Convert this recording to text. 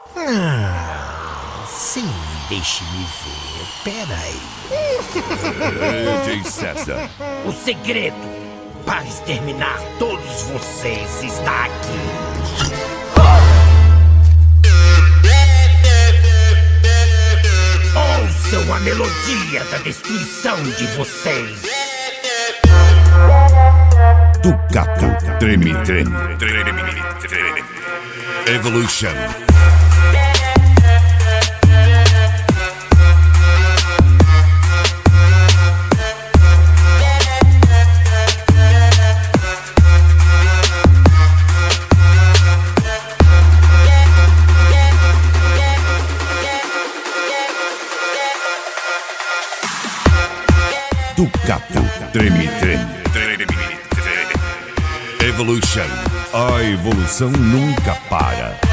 Sim, deixe-me ver. Peraí. Jay César. O segredo para exterminar todos vocês está aqui. Ouçam a melodia da destruição de vocês. Ducato. Treme. Evolution. Ducato. Treme. Evolution. A evolução nunca para.